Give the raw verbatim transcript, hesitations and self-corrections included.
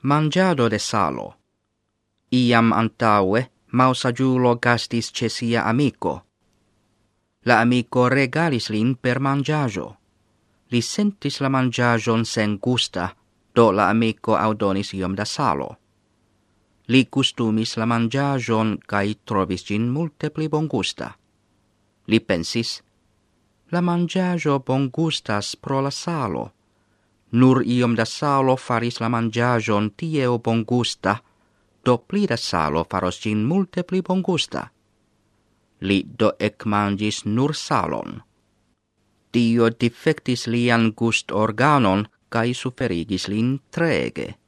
Mangiado de salo. Iam antaue Mausagiulo gastis ce sia amico. La amico regalis lin per mangiajo. Li sentis la mangiajon sen gusta, do la amico audonis iom da salo. Li gustumis la mangiajon kai trovis gin multe pli bon gusta. Li pensis, la mangiajo bon gustas pro la salo. Nur iom da salo faris la mangiajon tieo bon gusta, do pli da salo faros gin multe pli bon gusta. Li do ec mangis nur salon. Tio defectis lian gust organon, kai suferigis lin treege.